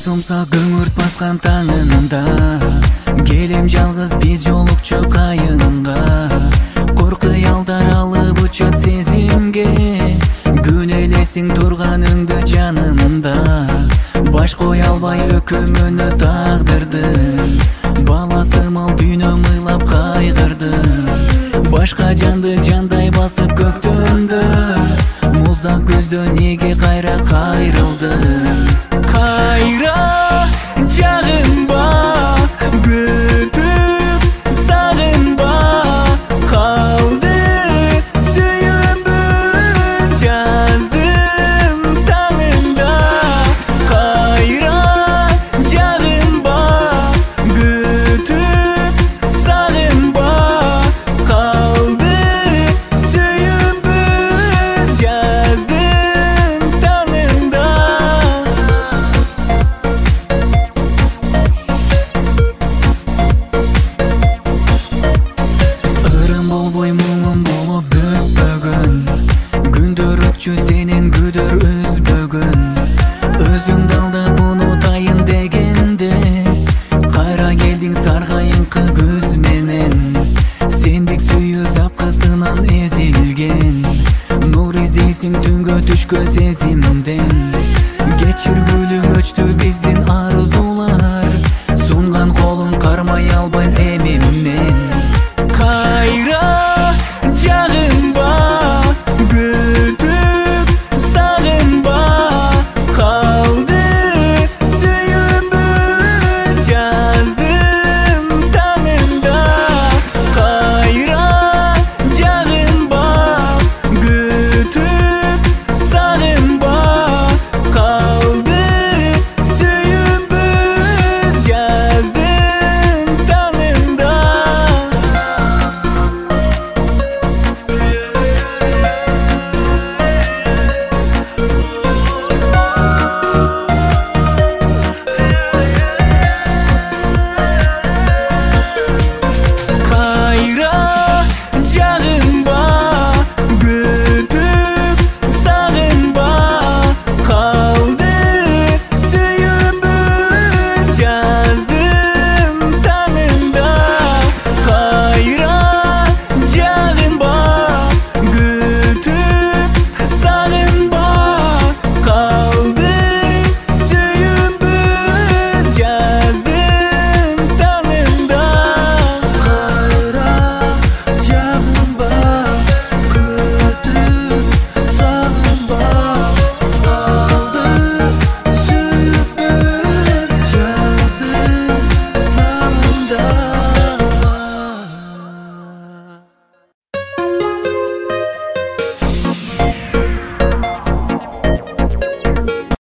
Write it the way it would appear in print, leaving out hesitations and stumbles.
сумса көңүрт баскан таңында келем жалгыз биз жолукчу кайынга. Кор кыялдар алып учат сезимге, күн элесиң турганыңды жанымда. Баш кой албай өкүмөнө тагдырды, баласымал дүйнөм ыйлап кайгырды. Башка жанды жандай басып көктөмдө, муздак көздөн неге кайра кайрылды. Кайра жагынба, күтүп сагынба, калды сүйүүбүз жаздым таңында. Кайра жагынба, күтүп сагынба, калды сүйүүбүз жаздым таңында. Ырым болбой муңум болуп көппөгөн, күндөр өтчү сенен күдөр үзбөгөн.